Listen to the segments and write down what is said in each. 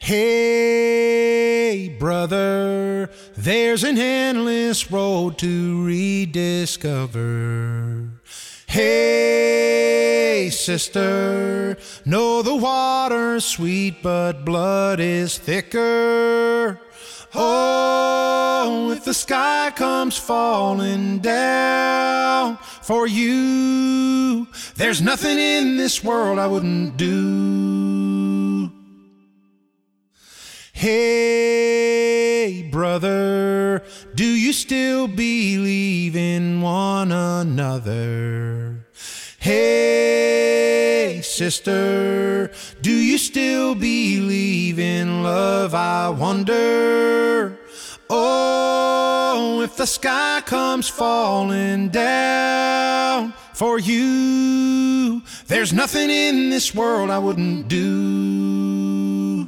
Hey, brother, there's an endless road to rediscover. Hey, sister, know the water's sweet, but blood is thicker. Oh, if the sky comes falling down for you, there's nothing in this world I wouldn't do. Hey, brother, do you still believe in one another? Hey, sister, do you still believe in love, I wonder? Oh, if the sky comes falling down for you, there's nothing in this world I wouldn't do.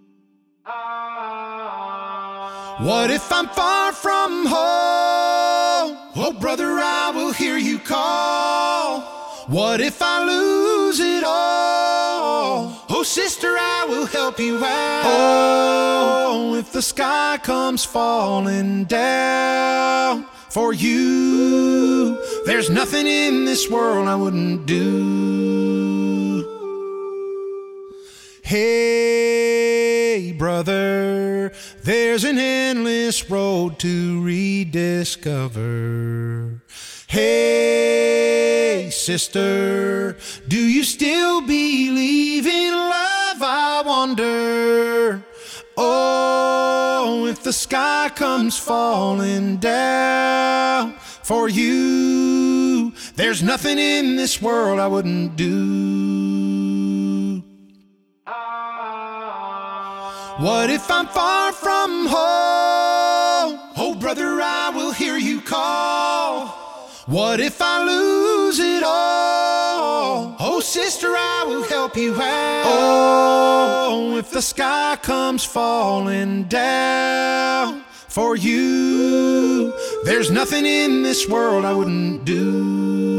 What if I'm far from home? Oh, brother, I will hear you call. What if I lose it all? Oh, sister, I will help you out. Oh, if the sky comes falling down for you, there's nothing in this world I wouldn't do. Hey, brother, there's an endless road to rediscover. Hey, sister, do you still believe in love, I wonder? Oh, if the sky comes falling down for you, there's nothing in this world I wouldn't do. What if I'm far from home? Oh, brother, I will hear you call. What if I lose it all? Oh, sister, I will help you out. Oh, if the sky comes falling down for you, there's nothing in this world I wouldn't do.